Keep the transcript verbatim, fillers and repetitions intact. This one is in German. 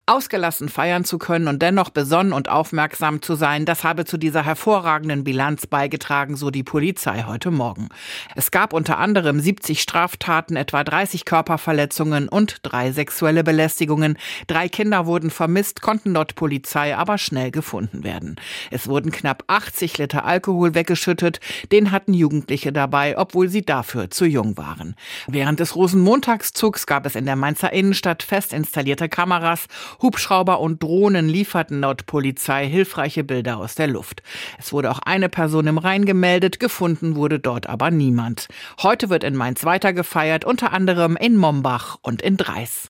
Ausgelassen feiern zu können und dennoch besonnen und aufmerksam zu sein, das habe zu dieser hervorragenden Bilanz beigetragen, so die Polizei heute Morgen. Es gab unter anderem siebzig Straftaten, etwa dreißig Körperverletzungen und drei sexuelle Belästigungen. Drei Kinder wurden vermisst, konnten laut Polizei aber schnell gefunden werden. Es wurden knapp achtzig Liter Alkohol weggeschüttet. Den hatten Jugendliche dabei, obwohl sie dafür zu jung waren. Während des Rosenmontagszugs gab es in der Mainzer Innenstadt fest installierte Kameras. Hubschrauber und Drohnen lieferten laut Polizei hilfreiche Bilder aus der Luft. Es wurde auch eine Person im Rhein gemeldet, gefunden wurde dort aber niemand. Heute wird in Mainz weiter gefeiert, unter anderem in Mombach und in Dreis.